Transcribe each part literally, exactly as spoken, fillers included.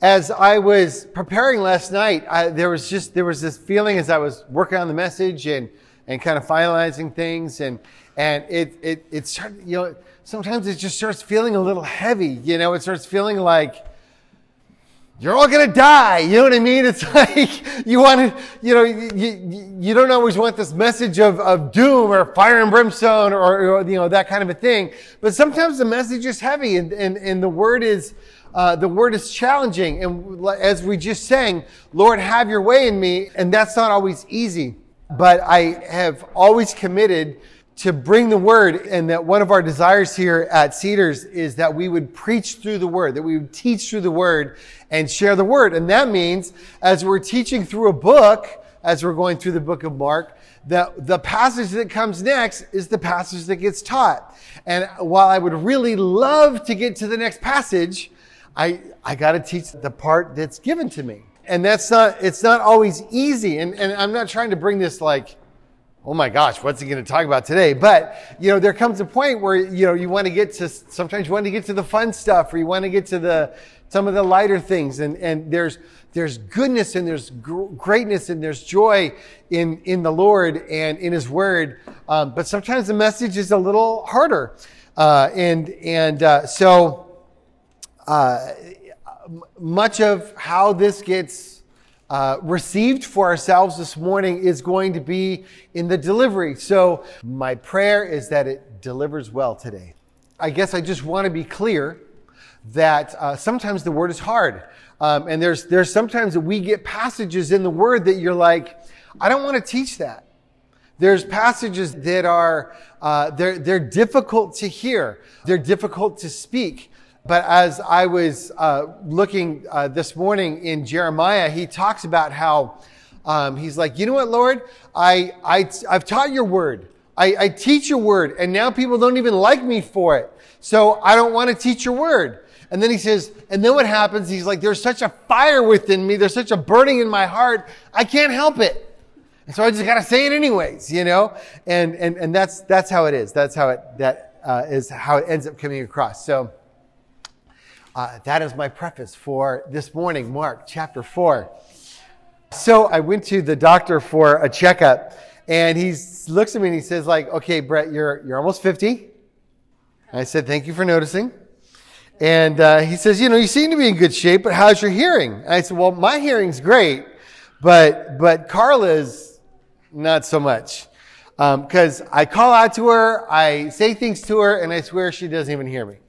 As I was preparing last night, I, there was just, there was this feeling as I was working on the message and, and kind of finalizing things, and, and it, it, it started, you know, sometimes it just starts feeling a little heavy, you know, it starts feeling like, you're all going to die. You know what I mean? It's like you want to, you know, you, you, you don't always want this message of, of doom or fire and brimstone or, or, you know, that kind of a thing. But sometimes the message is heavy and, and, and the word is, uh, the word is challenging. And as we just sang, Lord, have your way in me. And that's not always easy. But I have always committed to bring the word, and that one of our desires here at Cedars is that we would preach through the word, that we would teach through the word and share the word. And that means as we're teaching through a book, as we're going through the book of Mark, that the passage that comes next is the passage that gets taught. And while I would really love to get to the next passage, I, I got to teach the part that's given to me. And that's not, it's not always easy. And, and I'm not trying to bring this like, oh my gosh, what's he going to talk about today? But, you know, there comes a point where, you know, you want to get to, sometimes you want to get to the fun stuff, or you want to get to the, some of the lighter things. And, and there's, there's goodness and there's gr- greatness and there's joy in, in the Lord and in his word. Um, but sometimes the message is a little harder. Uh, and, and, uh, so, uh, much of how this gets Uh, received for ourselves this morning is going to be in the delivery. So my prayer is that it delivers well today. I guess I just want to be clear that uh, sometimes the word is hard. Um, and there's there's sometimes that we get passages in the word that you're like, I don't want to teach that. There's passages that are, uh, they're, they're difficult to hear. They're difficult to speak. But as I was uh, looking uh, this morning in Jeremiah, he talks about how um, he's like, you know what, Lord, I, I, I've taught your word. I, I teach your word, and now people don't even like me for it. So I don't want to teach your word. And then he says, and then what happens? He's like, there's such a fire within me. There's such a burning in my heart. I can't help it. And so I just got to say it anyways, you know? And, and, and that's, that's how it is. That's how it, that uh, is how it ends up coming across. So, Uh, that is my preface for this morning, Mark chapter four. So I went to the doctor for a checkup, and he looks at me and he says, like, okay, Brett, you're you're almost fifty. And I said, thank you for noticing. And uh, he says, you know, you seem to be in good shape, but how's your hearing? And I said, well, my hearing's great, but but Carla's not so much. Because um, I call out to her, I say things to her, and I swear she doesn't even hear me.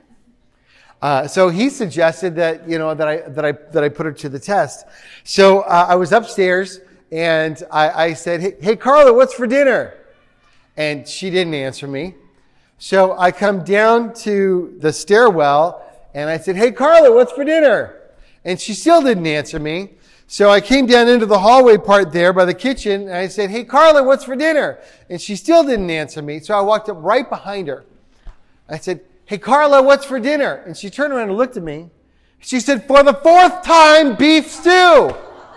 Uh, so he suggested that, you know, that I, that I, that I put her to the test. So, uh, I was upstairs and I, I said, hey, hey, Carla, what's for dinner? And she didn't answer me. So I come down to the stairwell and I said, hey, Carla, what's for dinner? And she still didn't answer me. So I came down into the hallway part there by the kitchen and I said, hey, Carla, what's for dinner? And she still didn't answer me. So I walked up right behind her. I said, hey, Carla, what's for dinner? And she turned around and looked at me. She said, for the fourth time, beef stew.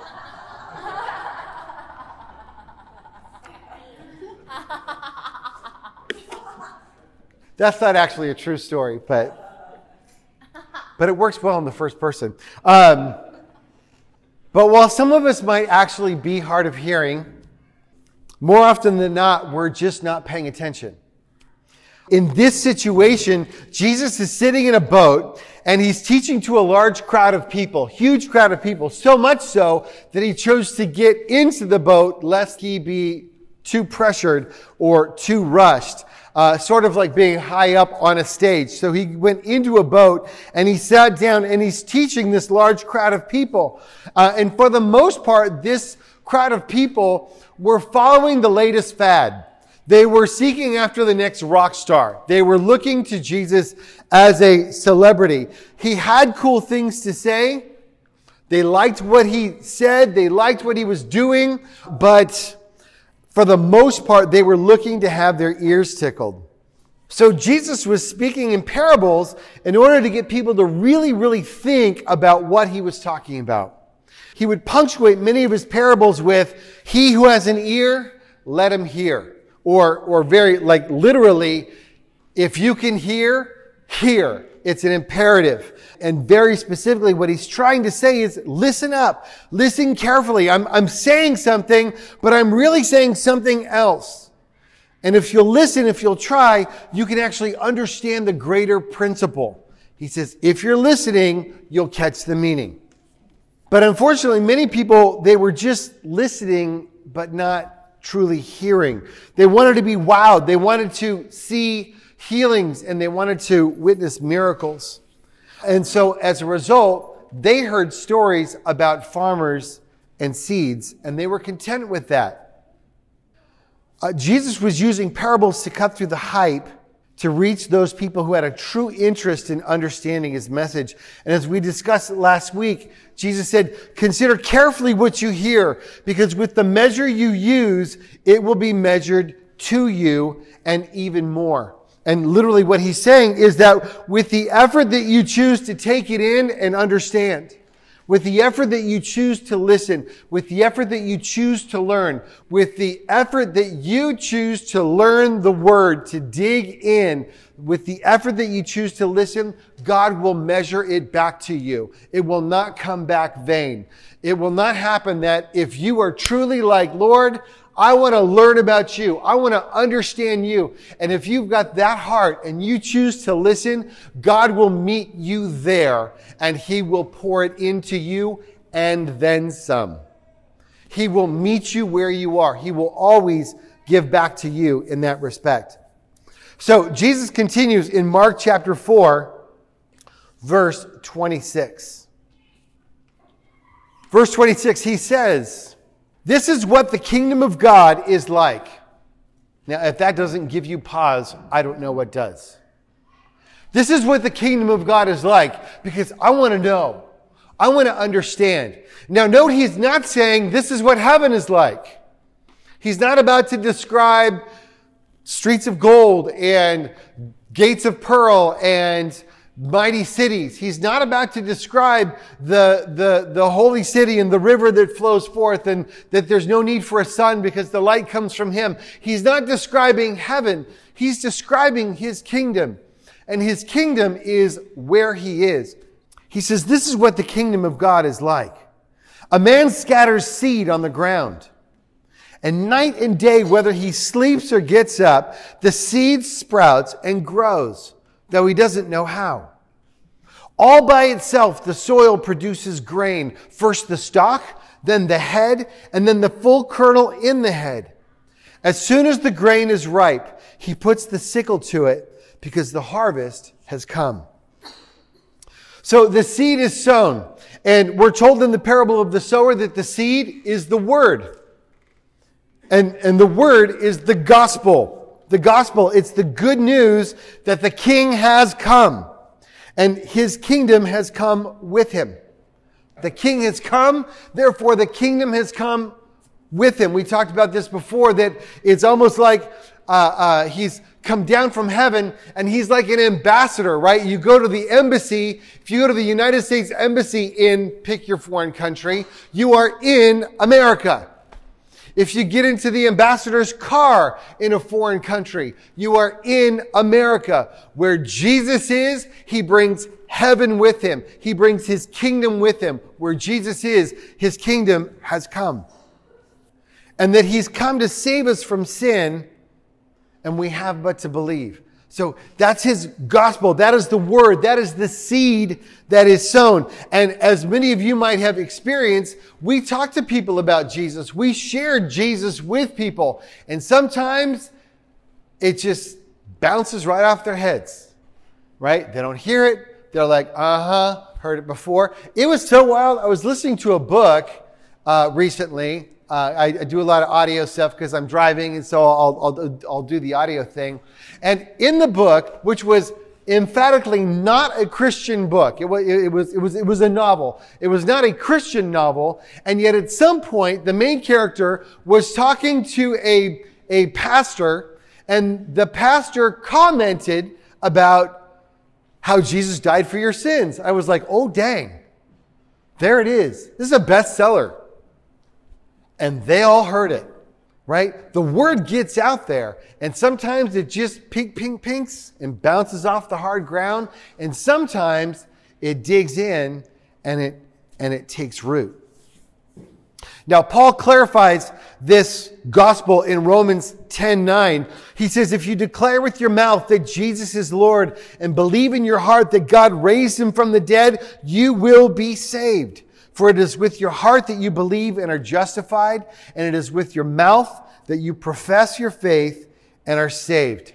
That's not actually a true story, but but it works well in the first person. Um, but while some of us might actually be hard of hearing, more often than not, we're just not paying attention. In this situation, Jesus is sitting in a boat and he's teaching to a large crowd of people, huge crowd of people, so much so that he chose to get into the boat lest he be too pressured or too rushed, uh, sort of like being high up on a stage. So he went into a boat and he sat down and he's teaching this large crowd of people. Uh, and for the most part, this crowd of people were following the latest fad. They were seeking after the next rock star. They were looking to Jesus as a celebrity. He had cool things to say. They liked what he said. They liked what he was doing. But for the most part, they were looking to have their ears tickled. So Jesus was speaking in parables in order to get people to really, really think about what he was talking about. He would punctuate many of his parables with, he who has an ear, let him hear. Or, or very, like literally, if you can hear, hear. It's an imperative. And very specifically, what he's trying to say is, listen up. Listen carefully. I'm, I'm saying something, but I'm really saying something else. And if you'll listen, if you'll try, you can actually understand the greater principle. He says, if you're listening, you'll catch the meaning. But unfortunately, many people, they were just listening, but not truly hearing. They wanted to be wowed. They wanted to see healings, and they wanted to witness miracles. And so as a result, they heard stories about farmers and seeds, and they were content with that. Uh, Jesus was using parables to cut through the hype to reach those people who had a true interest in understanding his message. And as we discussed last week, Jesus said, consider carefully what you hear, because with the measure you use, it will be measured to you and even more. And literally what he's saying is that with the effort that you choose to take it in and understand, with the effort that you choose to listen, with the effort that you choose to learn, with the effort that you choose to learn the word, to dig in, with the effort that you choose to listen, God will measure it back to you. It will not come back vain. It will not happen that if you are truly like, Lord, I want to learn about you. I want to understand you. And if you've got that heart and you choose to listen, God will meet you there and he will pour it into you and then some. He will meet you where you are. He will always give back to you in that respect. So Jesus continues in Mark chapter four, verse twenty-six. Verse twenty-six, he says, this is what the kingdom of God is like. Now, if that doesn't give you pause, I don't know what does. This is what the kingdom of God is like, because I want to know. I want to understand. Now, note he's not saying this is what heaven is like. He's not about to describe streets of gold and gates of pearl and mighty cities. He's not about to describe the, the, the holy city and the river that flows forth and that there's no need for a sun because the light comes from him. He's not describing heaven. He's describing his kingdom. And his kingdom is where he is. He says, this is what the kingdom of God is like. A man scatters seed on the ground. And night and day, whether he sleeps or gets up, the seed sprouts and grows, though he doesn't know how. All by itself, the soil produces grain. First the stalk, then the head, and then the full kernel in the head. As soon as the grain is ripe, he puts the sickle to it because the harvest has come. So the seed is sown. And we're told in the parable of the sower that the seed is the word. And, and the word is the gospel. The gospel, it's the good news that the king has come. And his kingdom has come with him. The king has come, therefore the kingdom has come with him. We talked about this before, that it's almost like uh, uh, he's come down from heaven and he's like an ambassador, right? You go to the embassy. If you go to the United States Embassy in, pick your foreign country, you are in America. If you get into the ambassador's car in a foreign country, you are in America. Where Jesus is, he brings heaven with him. He brings his kingdom with him. Where Jesus is, his kingdom has come. And that he's come to save us from sin, and we have but to believe. So that's his gospel. That is the word. That is the seed that is sown. And as many of you might have experienced, we talk to people about Jesus. We share Jesus with people. And sometimes it just bounces right off their heads, right? They don't hear it. They're like, uh-huh, heard it before. It was so wild. I was listening to a book uh, recently. Uh, I, I do a lot of audio stuff because I'm driving, and so I'll, I'll, I'll do the audio thing. And in the book, which was emphatically not a Christian book, it was, it was, it was, it was a novel. It was not a Christian novel, and yet at some point, the main character was talking to a, a pastor, and the pastor commented about how Jesus died for your sins. I was like, oh dang, there it is. This is a bestseller. And they all heard it. right? The word gets out there, and sometimes it just pink, pink, pinks and bounces off the hard ground, and sometimes it digs in and it and it takes root. Now, Paul clarifies this gospel in Romans ten nine. He says, if you declare with your mouth that Jesus is Lord and believe in your heart that God raised him from the dead, you will be saved. For it is with your heart that you believe and are justified, and it is with your mouth that you profess your faith and are saved.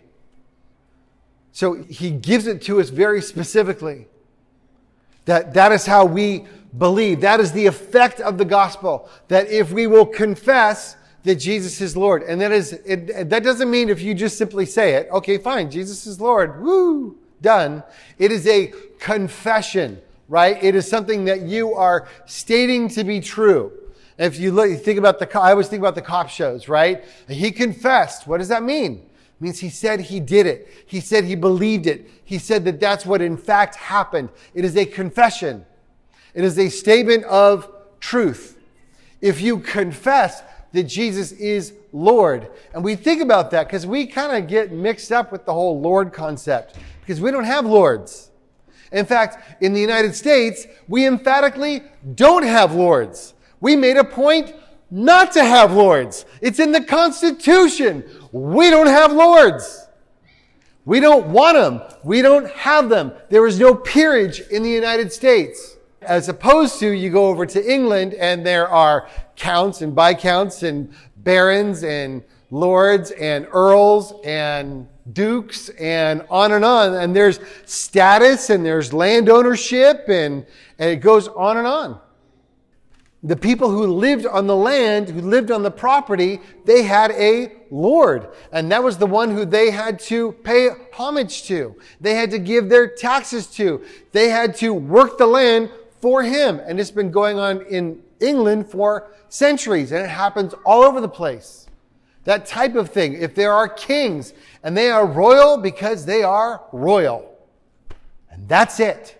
So he gives it to us very specifically. That, that is how we believe. That is the effect of the gospel. That if we will confess that Jesus is Lord. And that is, it, that doesn't mean if you just simply say it, okay, fine, Jesus is Lord, woo, done. It is a confession, right? It is something that you are stating to be true. If you look, you think about the, I always think about the cop shows, right? He confessed. What does that mean? It means he said he did it. He said he believed it. He said that that's what in fact happened. It is a confession. It is a statement of truth. If you confess that Jesus is Lord, and we think about that because we kind of get mixed up with the whole Lord concept because we don't have lords. In fact, in the United States, we emphatically don't have lords. We made a point not to have lords. It's in the Constitution. We don't have lords. We don't want them. We don't have them. There is no peerage in the United States. As opposed to, you go over to England and there are counts and viscounts and barons and lords and earls and dukes and on and on. And there's status and there's land ownership and, and it goes on and on. The people who lived on the land, who lived on the property, they had a lord. And that was the one who they had to pay homage to. They had to give their taxes to. They had to work the land for him. And it's been going on in England for centuries. And it happens all over the place. That type of thing. If there are kings and they are royal because they are royal. And that's it.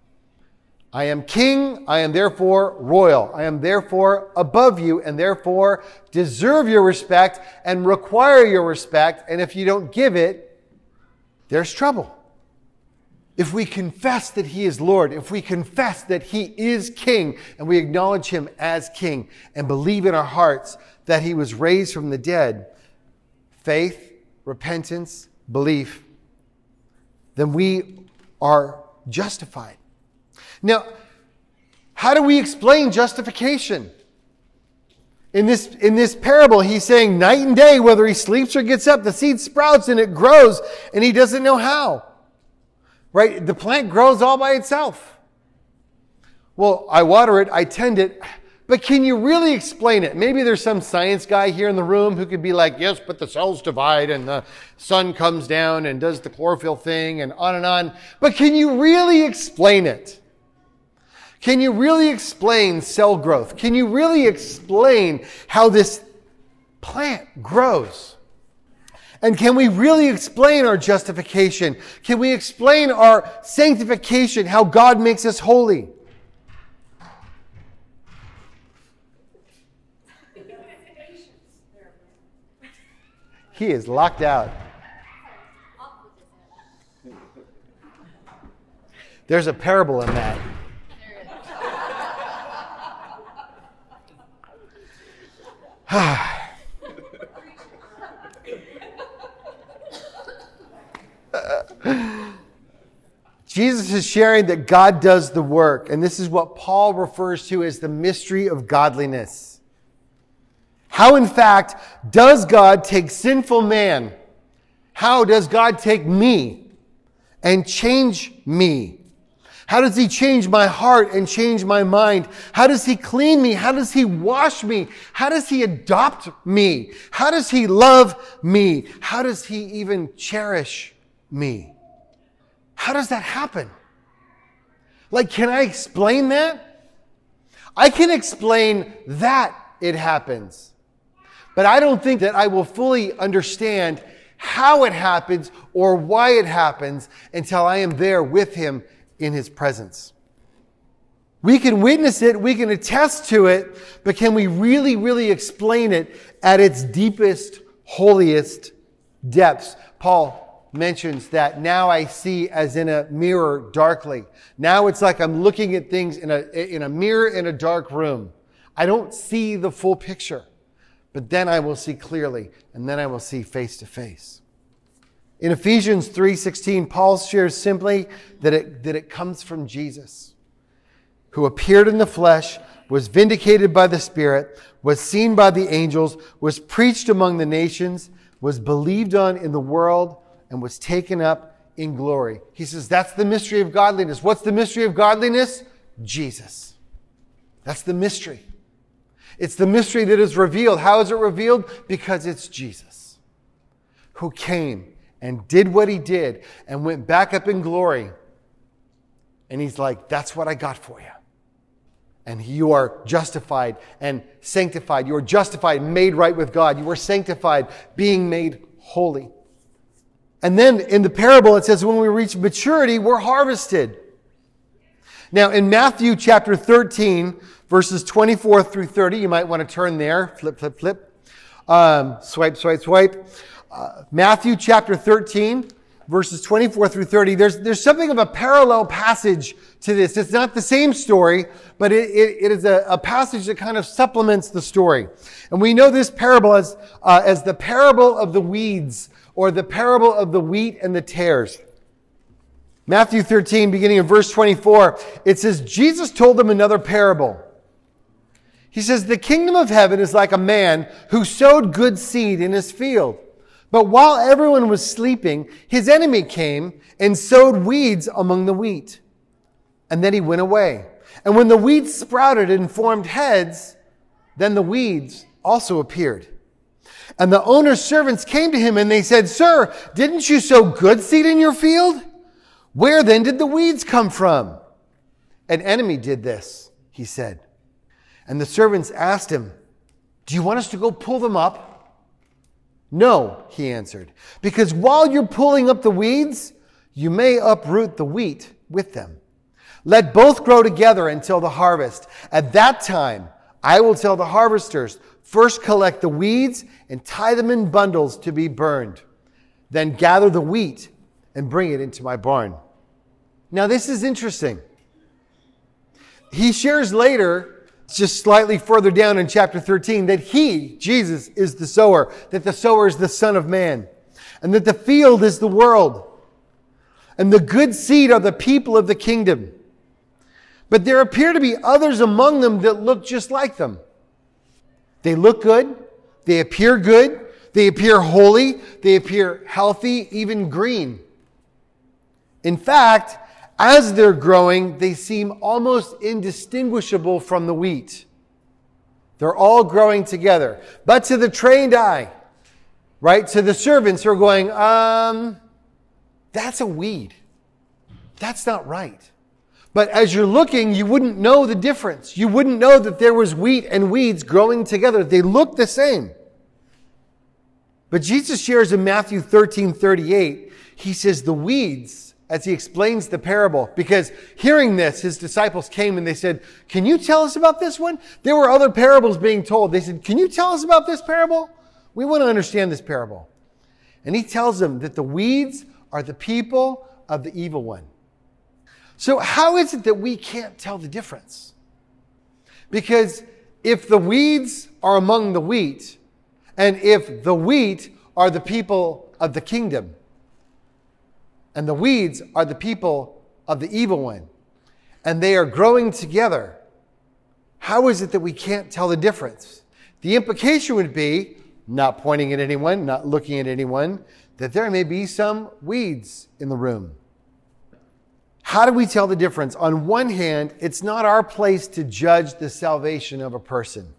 I am king, I am therefore royal. I am therefore above you and therefore deserve your respect and require your respect. And if you don't give it, there's trouble. If we confess that he is Lord, if we confess that he is king and we acknowledge him as king and believe in our hearts that he was raised from the dead, faith, repentance, belief, then we are justified. Now, how do we explain justification? In this, in this parable, he's saying night and day, whether he sleeps or gets up, the seed sprouts and it grows, and he doesn't know how. Right? The plant grows all by itself. Well, I water it, I tend it, but can you really explain it? Maybe there's some science guy here in the room who could be like, yes, but the cells divide and the sun comes down and does the chlorophyll thing and on and on. But can you really explain it? Can you really explain cell growth? Can you really explain how this plant grows? And can we really explain our justification? Can we explain our sanctification, how God makes us holy? He is locked out. There's a parable in that. Jesus is sharing that God does the work, and this is what Paul refers to as the mystery of godliness. How, in fact, does God take sinful man? How does God take me and change me? How does he change my heart and change my mind? How does he clean me? How does he wash me? How does he adopt me? How does he love me? How does he even cherish me? How does that happen? Like, can I explain that? I can explain that it happens. But I don't think that I will fully understand how it happens or why it happens until I am there with him in his presence. We can witness it, we can attest to it, but can we really, really explain it at its deepest, holiest depths? Paul mentions that now I see as in a mirror darkly. Now it's like I'm looking at things in a, in a mirror in a dark room. I don't see the full picture, but then I will see clearly, and then I will see face to face. In Ephesians three sixteen, Paul shares simply that it, that it comes from Jesus, who appeared in the flesh, was vindicated by the Spirit, was seen by the angels, was preached among the nations, was believed on in the world, and was taken up in glory. He says that's the mystery of godliness. What's the mystery of godliness? Jesus. That's the mystery. It's the mystery that is revealed. How is it revealed? Because it's Jesus who came and did what he did and went back up in glory. And he's like, that's what I got for you. And you are justified and sanctified. You are justified, made right with God. You are sanctified, being made holy. And then in the parable, it says when we reach maturity, we're harvested. Now in Matthew chapter thirteen, verses twenty-four through thirty, you might want to turn there. Flip, flip, flip. Um, swipe, swipe, swipe. Uh, Matthew chapter thirteen, verses twenty-four through thirty. There's, there's something of a parallel passage to this. It's not the same story, but it, it, it is a, a passage that kind of supplements the story. And we know this parable as, uh, as the parable of the weeds, or the parable of the wheat and the tares. Matthew thirteen, beginning in verse twenty-four, it says, Jesus told them another parable. He says, the kingdom of heaven is like a man who sowed good seed in his field. But while everyone was sleeping, his enemy came and sowed weeds among the wheat. And then he went away. And when the weeds sprouted and formed heads, then the weeds also appeared. And the owner's servants came to him and they said, Sir, didn't you sow good seed in your field? Where then did the weeds come from? An enemy did this, he said. And the servants asked him, do you want us to go pull them up? No, he answered, because while you're pulling up the weeds, you may uproot the wheat with them. Let both grow together until the harvest. At that time, I will tell the harvesters, first collect the weeds and tie them in bundles to be burned. Then gather the wheat and bring it into my barn. Now this is interesting. He shares later, just slightly further down in chapter thirteen, that he, Jesus, is the sower, that the sower is the Son of Man, and that the field is the world, and the good seed are the people of the kingdom. But there appear to be others among them that look just like them. They look good, they appear good, they appear holy, they appear healthy, even green. In fact, as they're growing, they seem almost indistinguishable from the wheat. They're all growing together. But to the trained eye, right, to the servants who are going, um, that's a weed. That's not right. But as you're looking, you wouldn't know the difference. You wouldn't know that there was wheat and weeds growing together. They look the same. But Jesus shares in Matthew thirteen thirty-eight, he says the weeds, as he explains the parable, because hearing this, his disciples came and they said, can you tell us about this one? There were other parables being told. They said, can you tell us about this parable? We want to understand this parable. And he tells them that the weeds are the people of the evil one. So how is it that we can't tell the difference? Because if the weeds are among the wheat, and if the wheat are the people of the kingdom, and the weeds are the people of the evil one, and they are growing together, how is it that we can't tell the difference? The implication would be, not pointing at anyone, not looking at anyone, that there may be some weeds in the room. How do we tell the difference? On one hand, it's not our place to judge the salvation of a person.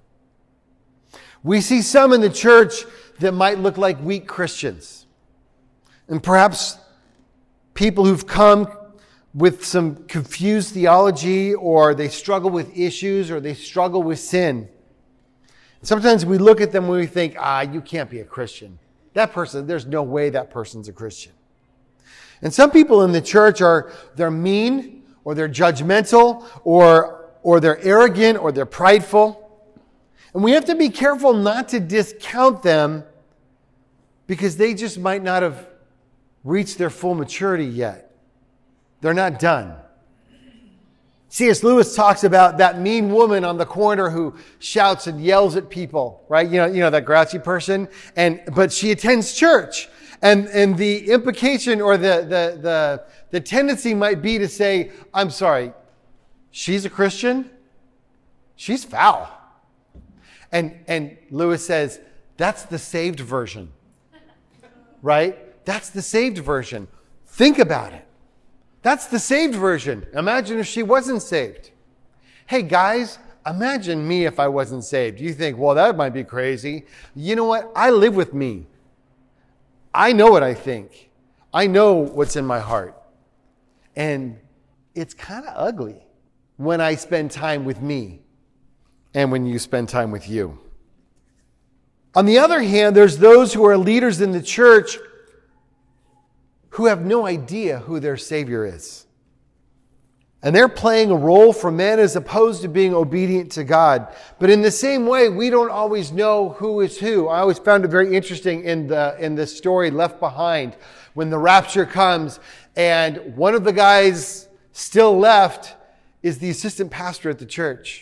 We see some in the church that might look like weak Christians. And perhaps people who've come with some confused theology, or they struggle with issues, or they struggle with sin. Sometimes we look at them and we think, ah, you can't be a Christian. That person, there's no way that person's a Christian. And some people in the church are, they're mean, or they're judgmental, or or they're arrogant, or they're prideful. And we have to be careful not to discount them because they just might not have reached their full maturity yet. They're not done. C S Lewis talks about that mean woman on the corner who shouts and yells at people, right? You know, you know that grouchy person, and but she attends church. And and the implication or the the the the tendency might be to say, I'm sorry, she's a Christian? She's foul. And and Lewis says, that's the saved version. Right? That's the saved version. Think about it. That's the saved version. Imagine if she wasn't saved. Hey guys, imagine me if I wasn't saved. You think, well, that might be crazy. You know what? I live with me. I know what I think. I know what's in my heart. And it's kind of ugly when I spend time with me and when you spend time with you. On the other hand, there's those who are leaders in the church who have no idea who their Savior is. And they're playing a role for men as opposed to being obedient to God. But in the same way, we don't always know who is who. I always found it very interesting in the in the story Left Behind, when the rapture comes and one of the guys still left is the assistant pastor at the church.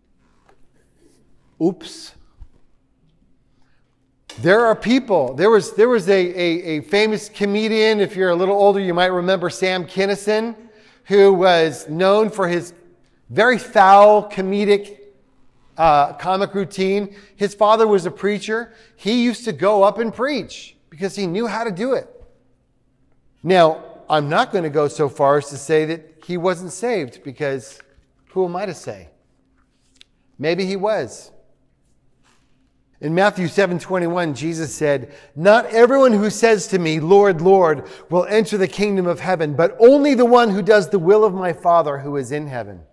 Oops. There are people. There was there was a, a, a famous comedian, if you're a little older, you might remember Sam Kinison, who was known for his very foul comedic uh, comic routine. His father was a preacher. He used to go up and preach because he knew how to do it. Now, I'm not going to go so far as to say that he wasn't saved, because who am I to say? Maybe he was. In Matthew seven twenty-one, Jesus said, "Not everyone who says to me, 'Lord, Lord,' will enter the kingdom of heaven, but only the one who does the will of my Father who is in heaven."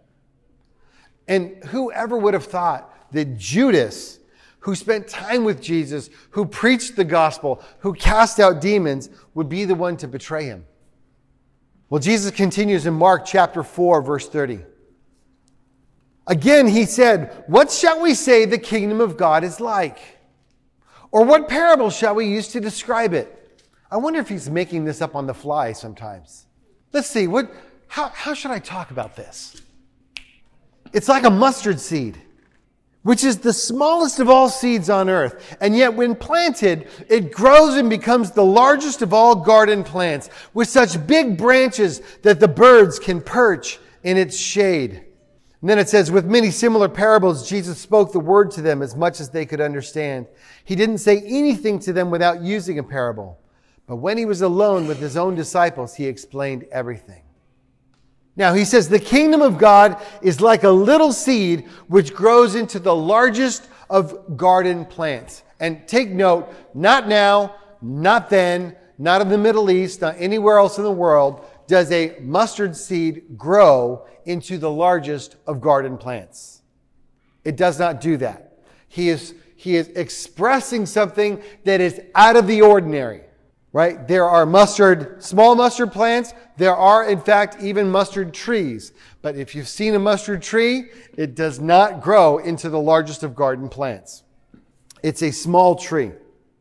And whoever would have thought that Judas, who spent time with Jesus, who preached the gospel, who cast out demons, would be the one to betray him? Well, Jesus continues in Mark chapter four, verse thirty. Again, he said, "What shall we say the kingdom of God is like? Or what parable shall we use to describe it?" I wonder if he's making this up on the fly sometimes. Let's see, what, how, how should I talk about this? It's like a mustard seed, which is the smallest of all seeds on earth. And yet when planted, it grows and becomes the largest of all garden plants, with such big branches that the birds can perch in its shade. And then it says, with many similar parables, Jesus spoke the word to them as much as they could understand. He didn't say anything to them without using a parable. But when he was alone with his own disciples, he explained everything. Now, he says, the kingdom of God is like a little seed which grows into the largest of garden plants. And take note, not now, not then, not in the Middle East, not anywhere else in the world, does a mustard seed grow into the largest of garden plants. It does not do that. He is, he is expressing something that is out of the ordinary, right? There are mustard, small mustard plants. There are, in fact, even mustard trees. But if you've seen a mustard tree, it does not grow into the largest of garden plants. It's a small tree.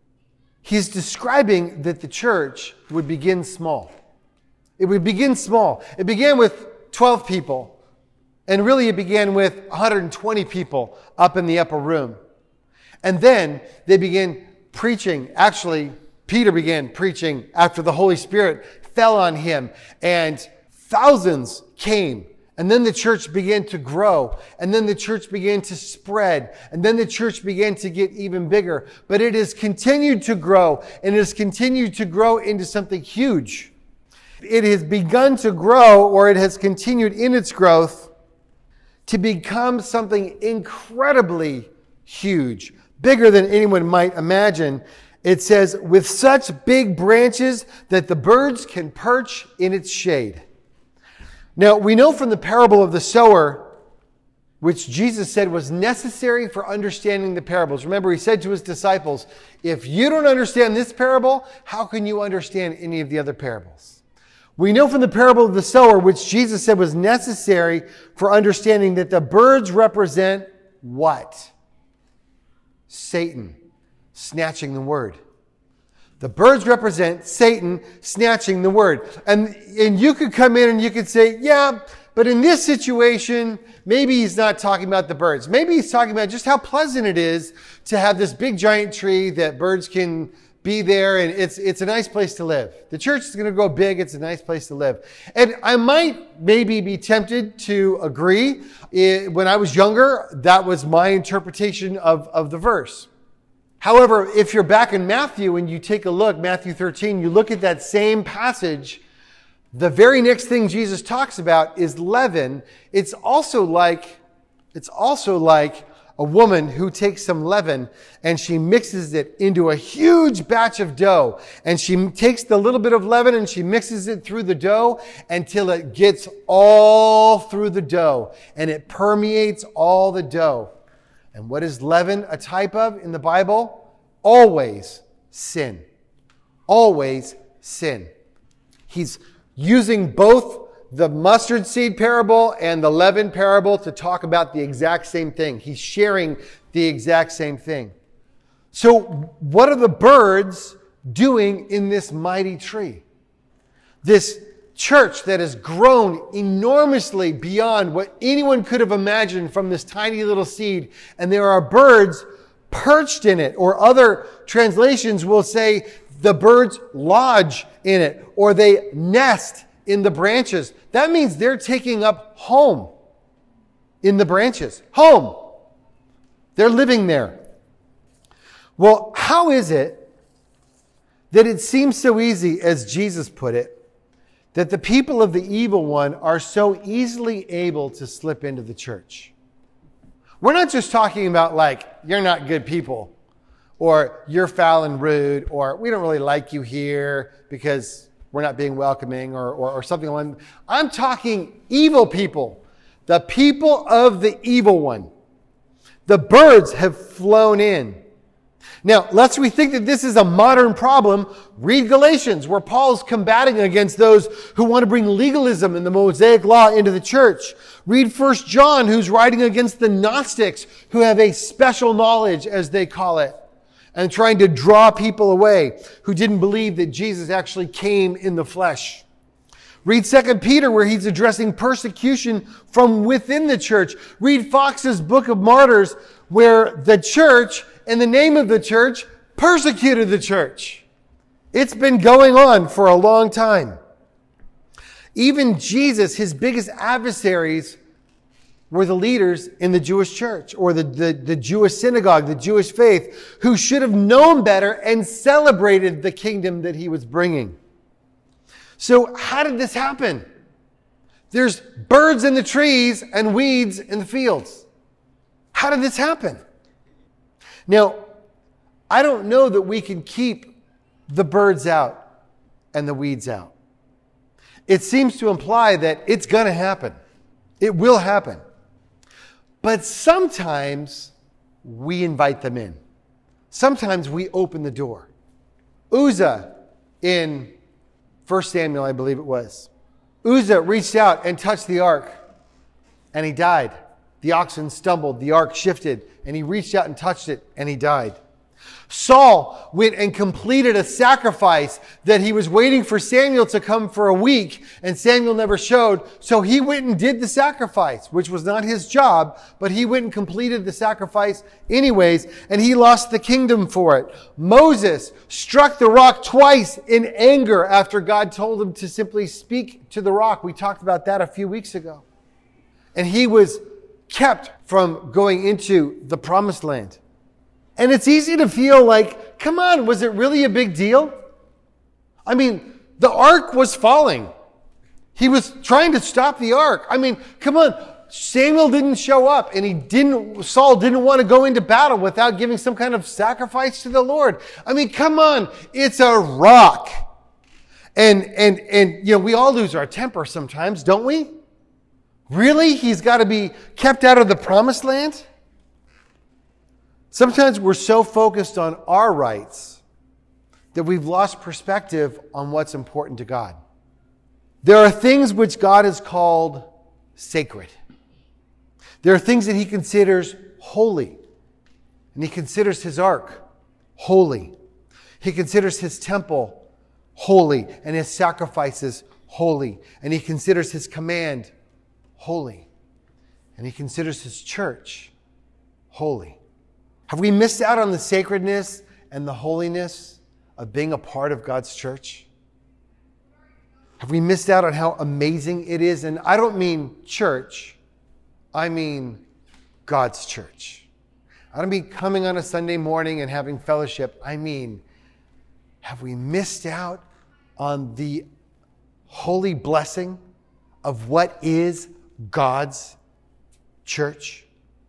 He's describing that the church would begin small. It would begin small. It began with twelve people. And really it began with one hundred twenty people up in the upper room. And then they began preaching. Actually, Peter began preaching after the Holy Spirit fell on him. And thousands came. And then the church began to grow. And then the church began to spread. And then the church began to get even bigger. But it has continued to grow. And it has continued to grow into something huge. It has begun to grow, or it has continued in its growth to become something incredibly huge, bigger than anyone might imagine. It says, with such big branches that the birds can perch in its shade. Now, we know from the parable of the sower, which Jesus said was necessary for understanding the parables. Remember, he said to his disciples, if you don't understand this parable, how can you understand any of the other parables? We know from the parable of the sower, which Jesus said was necessary for understanding, that the birds represent what? Satan snatching the word. The birds represent Satan snatching the word. And, and you could come in and you could say, yeah, but in this situation, maybe he's not talking about the birds. Maybe he's talking about just how pleasant it is to have this big giant tree that birds can be there, and it's it's a nice place to live. The church is going to grow big. It's a nice place to live. And I might maybe be tempted to agree. It, when I was younger, that was my interpretation of, of the verse. However, if you're back in Matthew and you take a look, Matthew thirteen, you look at that same passage, the very next thing Jesus talks about is leaven. It's also like, it's also like a woman who takes some leaven and she mixes it into a huge batch of dough. And she takes the little bit of leaven and she mixes it through the dough until it gets all through the dough and it permeates all the dough. And what is leaven a type of in the Bible? Always sin. Always sin. He's using both the mustard seed parable and the leaven parable to talk about the exact same thing. He's sharing the exact same thing. So what are the birds doing in this mighty tree? This church that has grown enormously beyond what anyone could have imagined from this tiny little seed. And there are birds perched in it, or other translations will say the birds lodge in it, or they nest in the branches. That means they're taking up home in the branches. Home. They're living there. Well, how is it that it seems so easy, as Jesus put it, that the people of the evil one are so easily able to slip into the church? We're not just talking about like, you're not good people, or you're foul and rude, or we don't really like you here because we're not being welcoming, or, or, or something like that. I'm talking evil people. The people of the evil one. The birds have flown in. Now, lest we think that this is a modern problem, read Galatians, where Paul's combating against those who want to bring legalism and the Mosaic law into the church. Read First John, who's writing against the Gnostics, who have a special knowledge, as they call it, and trying to draw people away who didn't believe that Jesus actually came in the flesh. Read Second Peter, where he's addressing persecution from within the church. Read Fox's Book of Martyrs, where the church, in the name of the church, persecuted the church. It's been going on for a long time. Even Jesus, his biggest adversaries, were the leaders in the Jewish church, or the, the, the Jewish synagogue, the Jewish faith, who should have known better and celebrated the kingdom that he was bringing. So how did this happen? There's birds in the trees and weeds in the fields. How did this happen? Now, I don't know that we can keep the birds out and the weeds out. It seems to imply that it's going to happen. It will happen. But sometimes we invite them in. Sometimes we open the door. Uzzah in First Samuel, I believe it was. Uzzah reached out and touched the ark, and he died. The oxen stumbled, the ark shifted, and he reached out and touched it, and he died. Saul went and completed a sacrifice that he was waiting for Samuel to come for a week, and Samuel never showed. So he went and did the sacrifice, which was not his job, but he went and completed the sacrifice anyways, and he lost the kingdom for it. Moses struck the rock twice in anger after God told him to simply speak to the rock. We talked about that a few weeks ago. And he was kept from going into the promised land. And it's easy to feel like, come on, was it really a big deal? I mean, the ark was falling. He was trying to stop the ark. I mean, come on. Samuel didn't show up, and he didn't, Saul didn't want to go into battle without giving some kind of sacrifice to the Lord. I mean, come on. It's a rock. And, and, and, you know, we all lose our temper sometimes, don't we? Really? He's got to be kept out of the promised land? Sometimes we're so focused on our rights that we've lost perspective on what's important to God. There are things which God has called sacred. There are things that he considers holy. And he considers his ark holy. He considers his temple holy and his sacrifices holy. And he considers his command holy. And he considers his church holy. Have we missed out on the sacredness and the holiness of being a part of God's church? Have we missed out on how amazing it is? And I don't mean church. I mean God's church. I don't mean coming on a Sunday morning and having fellowship. I mean, have we missed out on the holy blessing of what is God's church?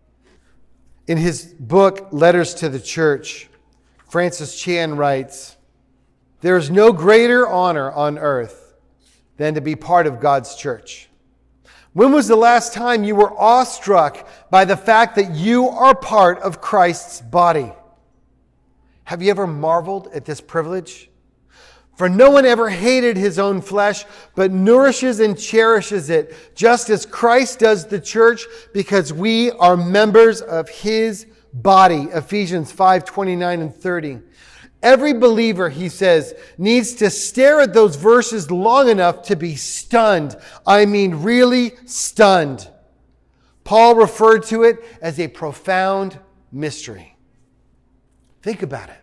In his book, Letters to the Church, Francis Chan writes, "There is no greater honor on earth than to be part of God's church. When was the last time you were awestruck by the fact that you are part of Christ's body? Have you ever marveled at this privilege? For no one ever hated his own flesh, but nourishes and cherishes it, just as Christ does the church, because we are members of his body." Ephesians five, twenty-nine and thirty. Every believer, he says, needs to stare at those verses long enough to be stunned. I mean, really stunned. Paul referred to it as a profound mystery. Think about it.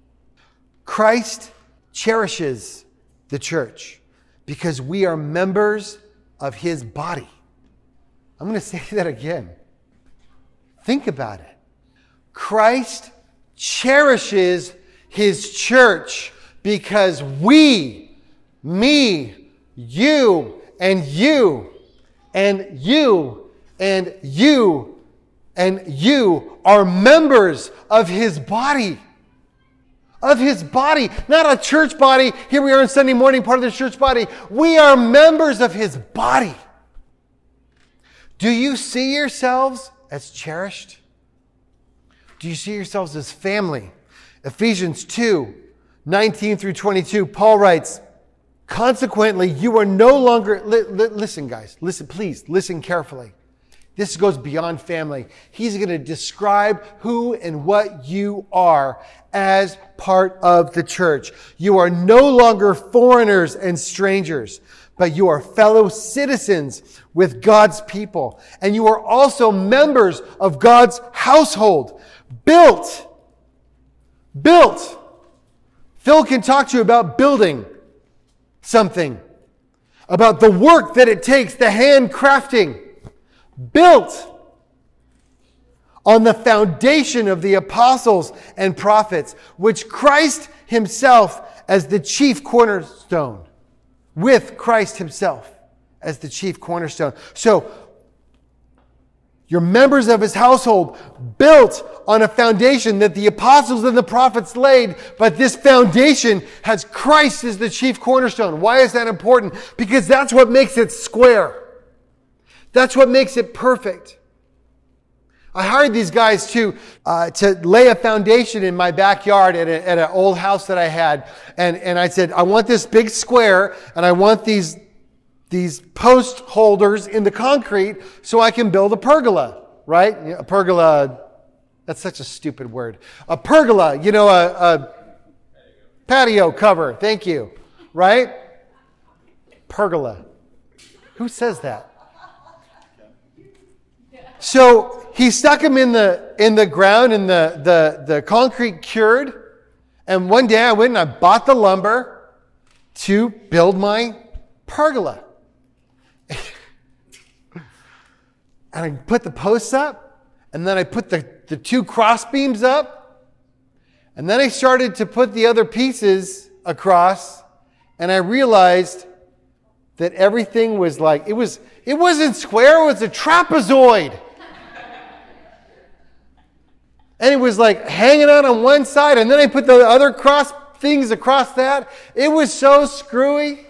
Christ cherishes the church because we are members of his body. I'm going to say that again. Think about it. Christ cherishes his church because we, me, you, and you, and you, and you, and you are members of his body. Of his body. Not a church body. Here we are on Sunday morning, part of the church body. We are members of his body. Do you see yourselves as cherished? Do you see yourselves as family? Ephesians two, nineteen through twenty-two, Paul writes, "Consequently, you are no longer..." Li- li- listen, guys. Listen, please. Listen carefully. This goes beyond family. He's going to describe who and what you are as part of the church. You are no longer foreigners and strangers, but you are fellow citizens with God's people. And you are also members of God's household, built Built. Phil can talk to you about building something, about the work that it takes, the handcrafting. Built on the foundation of the apostles and prophets, which Christ himself as the chief cornerstone, with Christ himself as the chief cornerstone. So, you're members of his household, built on a foundation that the apostles and the prophets laid, but this foundation has Christ as the chief cornerstone. Why is that important? Because that's what makes it square. That's what makes it perfect. I hired these guys to uh, to lay a foundation in my backyard at, a, at an old house that I had, and and I said, I want this big square, and I want these. these post holders in the concrete so I can build a pergola, right? A pergola, that's such a stupid word. A pergola, you know, a, a patio cover, thank you, right? Pergola. Who says that? So he stuck them in the in the ground and the, the, the concrete cured. And one day I went and I bought the lumber to build my pergola. And I put the posts up, and then I put the, the two cross beams up, and then I started to put the other pieces across, and I realized that everything was like, it was, it wasn't square, it was a trapezoid. And it was like hanging out on one side, and then I put the other cross things across that. It was so screwy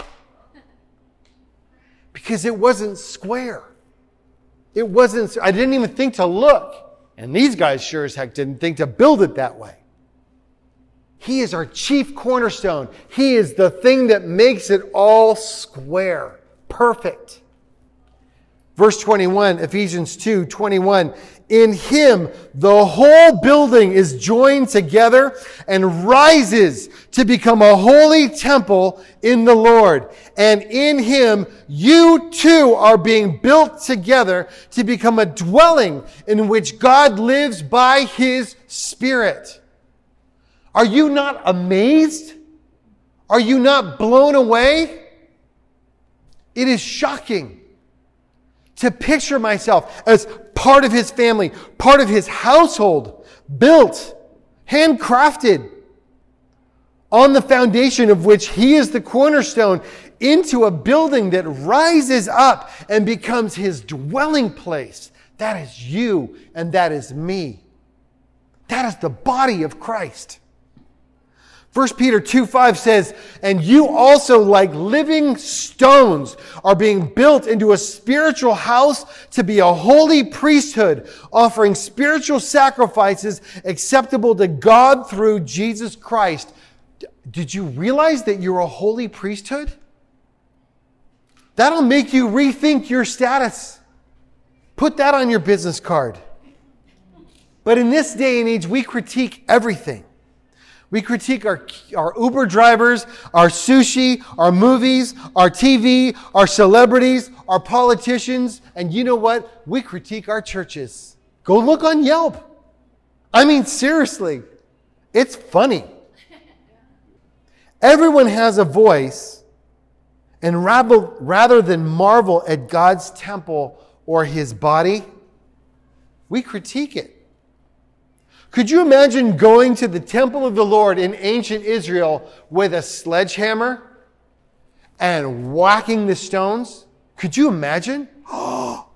because it wasn't square. It wasn't, I didn't even think to look. And these guys sure as heck didn't think to build it that way. He is our chief cornerstone. He is the thing that makes it all square. perfect. Verse twenty-one, Ephesians two twenty-one. In him, the whole building is joined together and rises to become a holy temple in the Lord. And in him, you too are being built together to become a dwelling in which God lives by his Spirit. Are you not amazed? Are you not blown away? It is shocking to picture myself as part of his family, part of his household, built, handcrafted, on the foundation of which he is the cornerstone, into a building that rises up and becomes his dwelling place. That is you and that is me. That is the body of Christ. First Peter two five says, and you also, like living stones, are being built into a spiritual house to be a holy priesthood, offering spiritual sacrifices acceptable to God through Jesus Christ. D- did you realize that you're a holy priesthood? That'll make you rethink your status. Put that on your business card. But in this day and age, we critique everything. We critique our, our Uber drivers, our sushi, our movies, our T V, our celebrities, our politicians. And you know what? We critique our churches. Go look on Yelp. I mean, seriously, it's funny. Everyone has a voice, and rather, rather than marvel at God's temple or his body, we critique it. Could you imagine going to the temple of the Lord in ancient Israel with a sledgehammer and whacking the stones? Could you imagine? Oh,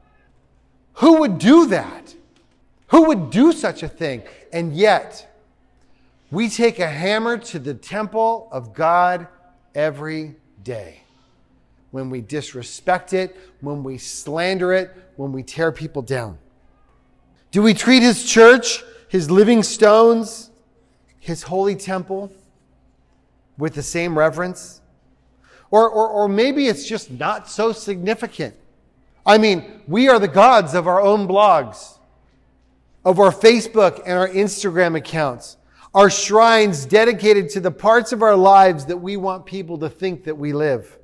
who would do that? Who would do such a thing? And yet, we take a hammer to the temple of God every day. When we disrespect it, when we slander it, when we tear people down. Do we treat his church, his living stones, his holy temple with the same reverence? Or, or, or maybe it's just not so significant. I mean, we are the gods of our own blogs, of our Facebook and our Instagram accounts, our shrines dedicated to the parts of our lives that we want people to think that we live.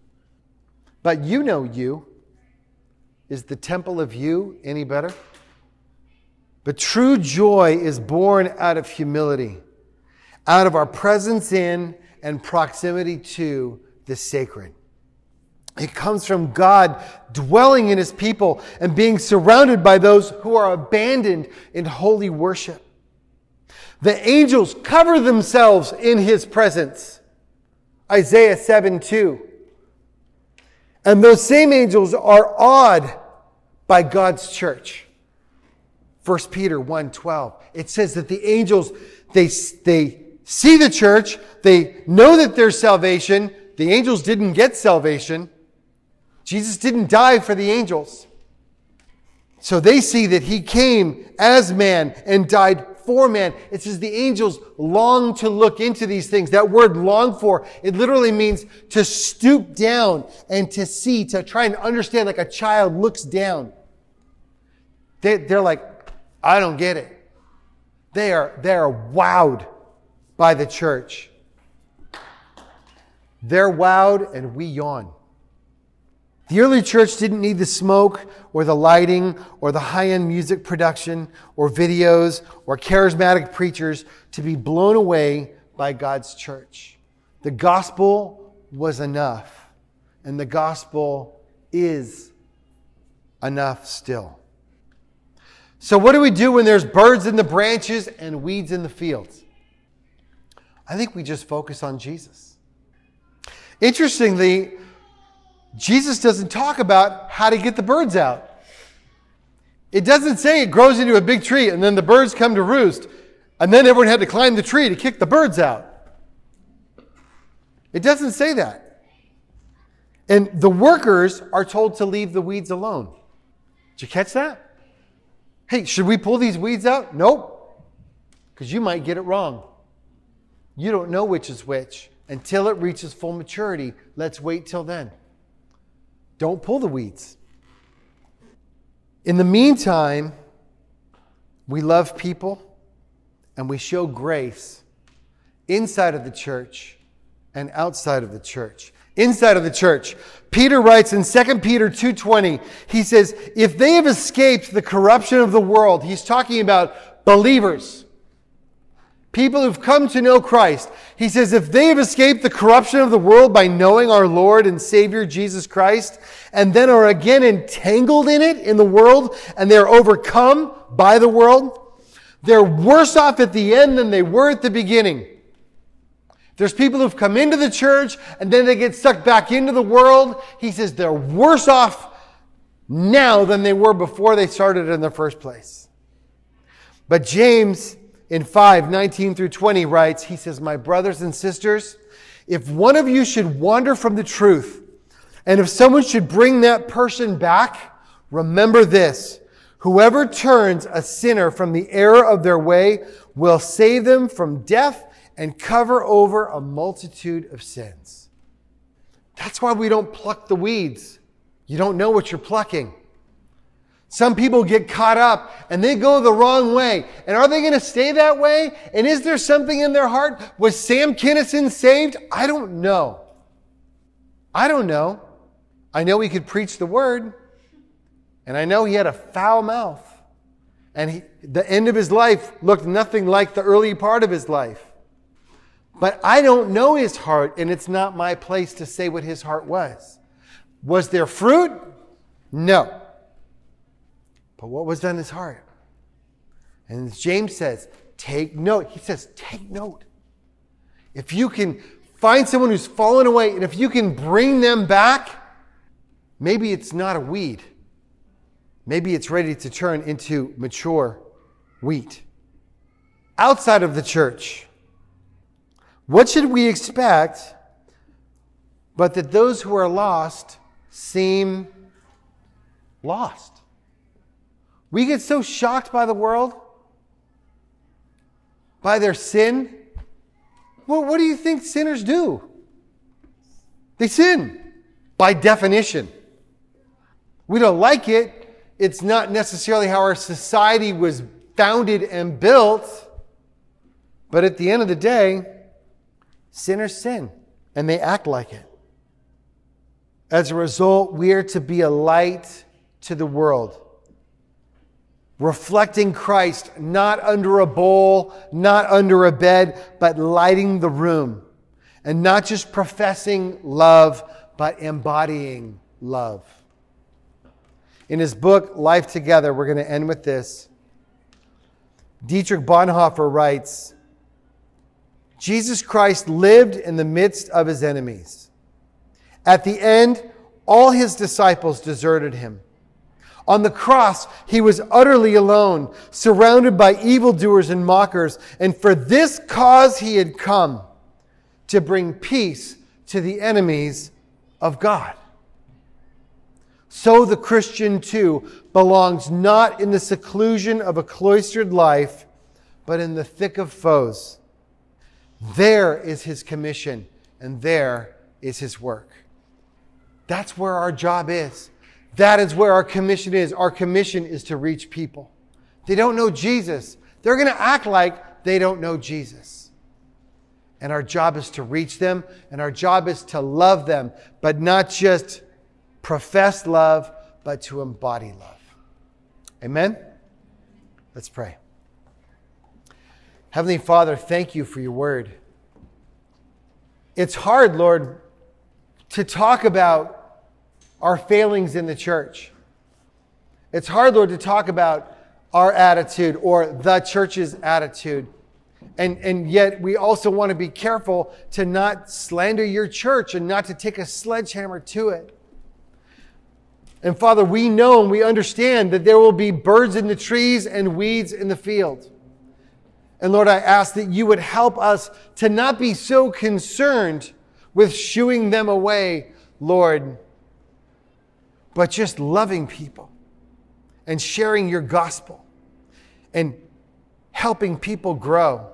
But you know you. Is the temple of you any better? But true joy is born out of humility, out of our presence in and proximity to the sacred. It comes from God dwelling in his people and being surrounded by those who are abandoned in holy worship. The angels cover themselves in his presence. Isaiah seven two. And those same angels are awed by God's church. First Peter one twelve. It says that the angels, they, they see the church. They know that there's salvation. The angels didn't get salvation. Jesus didn't die for the angels. So they see that he came as man and died for man. It says the angels long to look into these things. That word long for, it literally means to stoop down and to see, to try and understand, like a child looks down. They, they're like, I don't get it. They are, they are wowed by the church. They're wowed and we yawn. The early church didn't need the smoke or the lighting or the high-end music production or videos or charismatic preachers to be blown away by God's church. The gospel was enough, and the gospel is enough still. So what do we do when there's birds in the branches and weeds in the fields? I think we just focus on Jesus. Interestingly, Jesus doesn't talk about how to get the birds out. It doesn't say it grows into a big tree and then the birds come to roost and then everyone had to climb the tree to kick the birds out. It doesn't say that. And the workers are told to leave the weeds alone. Did you catch that? Hey, should we pull these weeds out? Nope. Because you might get it wrong. You don't know which is which. Until it reaches full maturity, let's wait till then. don't pull the weeds. In the meantime, we love people and we show grace inside of the church and outside of the church. Inside of the church, Peter writes in Second Peter two twenty, he says, if they have escaped the corruption of the world, he's talking about believers, people who've come to know Christ. He says, if they have escaped the corruption of the world by knowing our Lord and Savior Jesus Christ, and then are again entangled in it, in the world, and they're overcome by the world, they're worse off at the end than they were at the beginning. There's people who've come into the church and then they get sucked back into the world. He says they're worse off now than they were before they started in the first place. But James in five nineteen through twenty writes, he says, my brothers and sisters, if one of you should wander from the truth, and if someone should bring that person back, remember this, whoever turns a sinner from the error of their way will save them from death and cover over a multitude of sins. That's why we don't pluck the weeds. You don't know what you're plucking. Some people get caught up and they go the wrong way. And are they going to stay that way? And is there something in their heart? Was Sam Kinison saved? I don't know. I don't know. I know he could preach the word. And I know he had a foul mouth. And he, the end of his life looked nothing like the early part of his life. But I don't know his heart, and it's not my place to say what his heart was. Was there fruit? No. But what was in his heart? And as James says, take note. He says, take note. If you can find someone who's fallen away, and if you can bring them back, maybe it's not a weed. Maybe it's ready to turn into mature wheat. Outside of the church, what should we expect but that those who are lost seem lost? We get so shocked by the world, by their sin. Well, what do you think sinners do? They sin, by definition. We don't like it. It's not necessarily how our society was founded and built. But at the end of the day, sinners sin, and they act like it. As a result, we are to be a light to the world, reflecting Christ, not under a bowl, not under a bed, but lighting the room, and not just professing love, but embodying love. In his book, Life Together, we're going to end with this. Dietrich Bonhoeffer writes, Jesus Christ lived in the midst of his enemies. At the end, all his disciples deserted him. On the cross, he was utterly alone, surrounded by evildoers and mockers. And for this cause he had come, to bring peace to the enemies of God. So the Christian too belongs not in the seclusion of a cloistered life, but in the thick of foes. There is his commission, and there is his work. That's where our job is. That is where our commission is. Our commission is to reach people. They don't know Jesus. They're going to act like they don't know Jesus. And our job is to reach them, and our job is to love them, but not just profess love, but to embody love. Amen? Let's pray. Heavenly Father, thank you for your word. It's hard, Lord, to talk about our failings in the church. It's hard, Lord, to talk about our attitude or the church's attitude. And, and yet we also want to be careful to not slander your church and not to take a sledgehammer to it. And Father, we know and we understand that there will be birds in the trees and weeds in the field. And Lord, I ask that you would help us to not be so concerned with shooing them away, Lord, but just loving people and sharing your gospel and helping people grow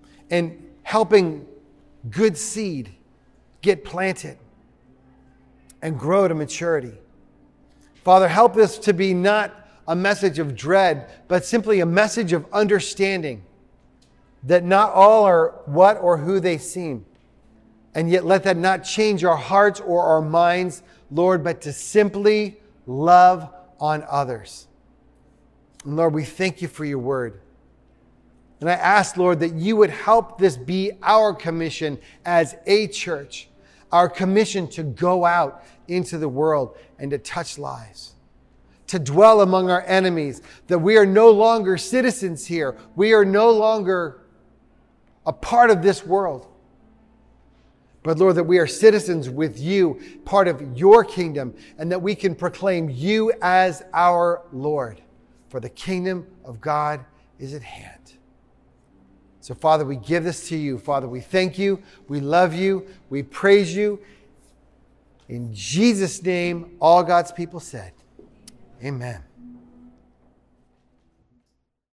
and helping good seed get planted and grow to maturity. Father, help this to be not a message of dread, but simply a message of understanding that not all are what or who they seem. And yet let that not change our hearts or our minds, Lord, but to simply love on others. And Lord, we thank you for your word. And I ask, Lord, that you would help this be our commission as a church, our commission to go out into the world and to touch lives, to dwell among our enemies, that we are no longer citizens here. We are no longer a part of this world. But Lord, that we are citizens with you, part of your kingdom, and that we can proclaim you as our Lord. For the kingdom of God is at hand. So Father, we give this to you. Father, we thank you. We love you. We praise you. In Jesus' name, all God's people said, amen.